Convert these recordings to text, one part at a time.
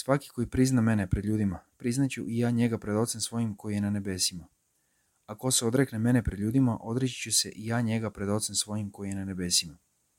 Svaki koji prizna mene pred ljudima, priznaću i ja njega pred Ocem svojim koji je na nebesima. A ko se odrekne mene pred ljudima, odreći ću se i ja njega pred Ocem svojim koji je na nebesima.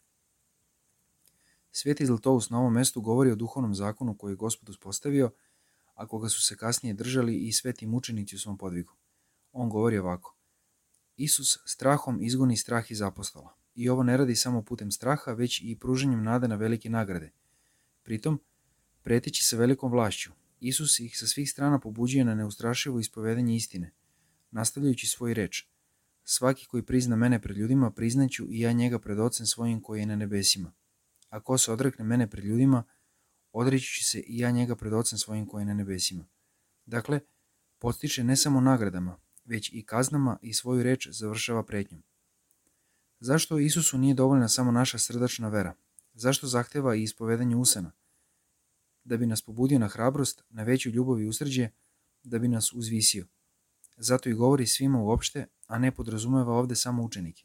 Sveti Zlatoust na ovom mestu govori o duhovnom zakonu koji je Gospod uspostavio, a koga su se kasnije držali i sveti mučenici u svom podvigu. On govori ovako: Isus strahom izgoni strah iz apostola. I ovo ne radi samo putem straha, već i pružanjem nade na velike nagrade. Pritom, preteći sa velikom vlašću, Isus ih sa svih strana pobuđuje na neustrašivo ispovedanje istine, nastavljajući svoj reč: Svaki koji prizna mene pred ljudima, priznaću i ja njega pred Ocem svojim koji je na nebesima. A ko se odrekne mene pred ljudima, odreći ću se i ja njega pred Ocem svojim koji je na nebesima. Dakle, podstiče ne samo nagradama, već i kaznama i svoju reč završava pretnjom. Zašto Isusu nije dovoljna samo naša srdačna vera? Zašto zahteva i ispovedanje usana? Da bi nas pobudio na hrabrost, na veću ljubav i usrđe, da bi nas uzvisio. Zato i govori svima uopšte, a ne podrazumeva ovde samo učenike.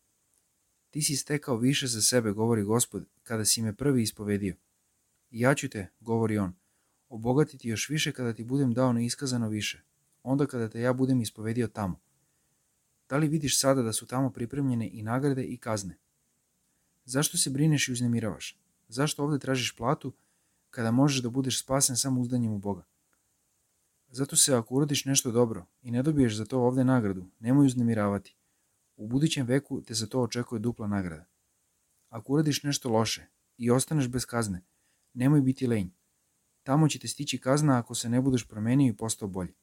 Ti si stekao više za sebe, govori Gospod, kada si me prvi ispovedio. I ja ću te, govori on, obogatiti još više kada ti budem dao neiskazano više, onda kada te ja budem ispovedio tamo. Da li vidiš sada da su tamo pripremljene i nagrade i kazne? Zašto se brineš i uznemiravaš? Zašto ovde tražiš platu, kada možeš da budeš spasen samo uzdanjem u Boga? Zato se ako uradiš nešto dobro i ne dobiješ za to ovde nagradu, nemoj uznemiravati. U budućem veku te za to očekuje dupla nagrada. Ako uradiš nešto loše i ostaneš bez kazne, nemoj biti lenj. Tamo će te stići kazna ako se ne budeš promenio i postao bolji.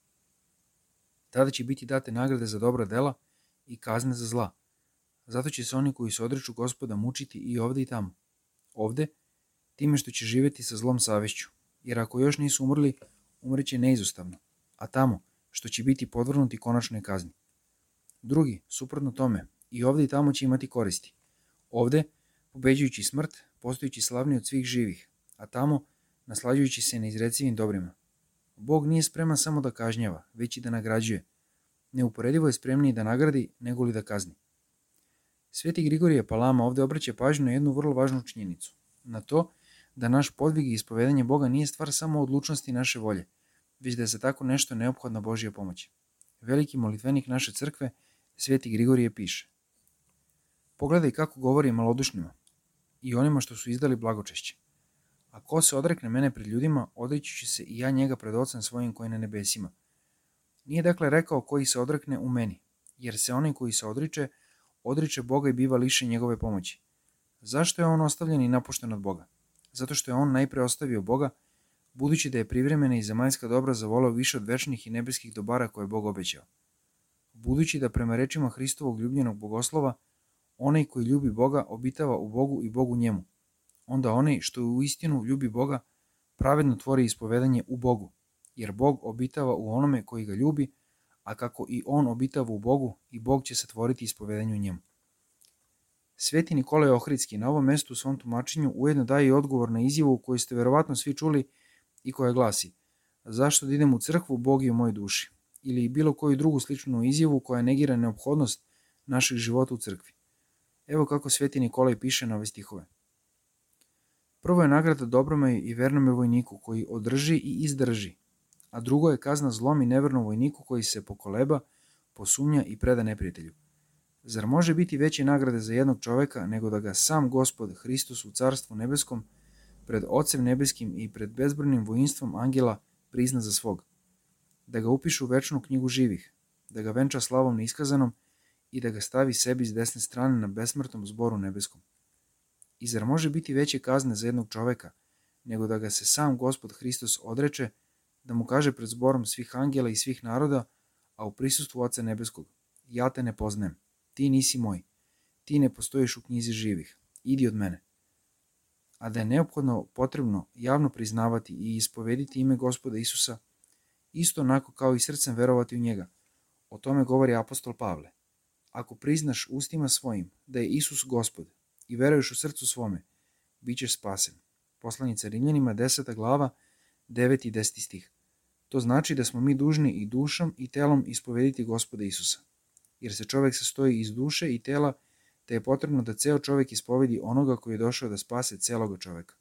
Tada će biti date nagrade za dobra dela i kazne za zla. Zato će se oni koji se odriču Gospoda mučiti i ovde i tamo. Ovde, time što će živjeti sa zlom savešću, jer ako još nisu umrli, umreće neizostavno, a tamo, što će biti podvrnuti konačnoj kazni. Drugi, suprotno tome, i ovde i tamo će imati koristi. Ovde, pobeđujući smrt, postojući slavniji od svih živih, a tamo, naslađujući se neizrecivim dobrima. Bog nije spreman samo da kažnjava, već i da nagrađuje. Neuporedivo je spremniji da nagradi nego li da kazni. Sveti Grigorije Palama ovde obraća pažnju na jednu vrlo važnu činjenicu. Na to da naš podvig i ispovedanje Boga nije stvar samo odlučnosti naše volje, već da je za tako nešto neophodna Božja pomoć. Veliki molitvenik naše crkve, Sveti Grigorije, piše: Pogledaj kako govori malodušnima i onima što su izdali blagočešće. A ko se odrekne mene pred ljudima, odreći će se i ja njega pred Ocem svojim koji je na nebesima. Nije dakle rekao koji se odrekne u meni, jer se onaj koji se odriče Boga i biva lišen njegove pomoći. Zašto je on ostavljen i napušten od Boga? Zato što je on najpre ostavio Boga, budući da je privremena i zemaljska dobra zavoleo više od večnih i nebeskih dobara koje je Bog obećao. Budući da prema rečima Hristovog ljubljenog bogoslova, onaj koji ljubi Boga obitava u Bogu i Bog u njemu. Onda onaj što u istinu ljubi Boga pravedno tvori ispovedanje u Bogu, jer Bog obitava u onome koji ga ljubi, a kako i on obitava u Bogu, i Bog će se tvoriti ispovedanje u njemu. Sveti Nikolaj Ohridski na ovom mestu u svom tumačenju ujedno daje i odgovor na izjavu koju ste verovatno svi čuli i koja glasi: zašto da idem u crkvu, Bog je u mojoj duši, ili bilo koju drugu sličnu izjavu koja negira neophodnost našeg života u crkvi. Evo kako Sveti Nikolaj piše na ove stihove. Prvo je nagrada dobrome i vernome vojniku koji održi i izdrži, a drugo je kazna zlom i nevernom vojniku koji se pokoleba, posumnja i preda neprijatelju. Zar može biti veće nagrade za jednog čoveka nego da ga sam Gospod Hristos u Carstvu nebeskom pred Ocem nebeskim i pred bezbrojnim vojinstvom angela prizna za svog, da ga upiše u večnu knjigu živih, da ga venča slavom neiskazanom i da ga stavi sebi s desne strane na besmrtnom zboru nebeskom? I zar može biti veće kazne za jednog čoveka nego da ga se sam Gospod Hristos odreče, da mu kaže pred zborom svih angela i svih naroda, a u prisustvu Oca nebeskog: ja te ne poznajem, ti nisi moj, ti ne postojiš u knjizi živih, idi od mene. A da je neophodno potrebno javno priznavati i ispovediti ime Gospoda Isusa, isto onako kao i srcem verovati u njega. O tome govori apostol Pavle. Ako priznaš ustima svojim da je Isus Gospod i veruješ u srcu svome, bit ćeš spasen. Poslanica Rimljanima 10. glava 9. i 10. stih. To znači da smo mi dužni i dušom i telom ispovediti Gospoda Isusa. Jer se čovjek sastoji iz duše i tela, te je potrebno da ceo čovjek ispovedi onoga koji je došao da spase celoga čovjeka.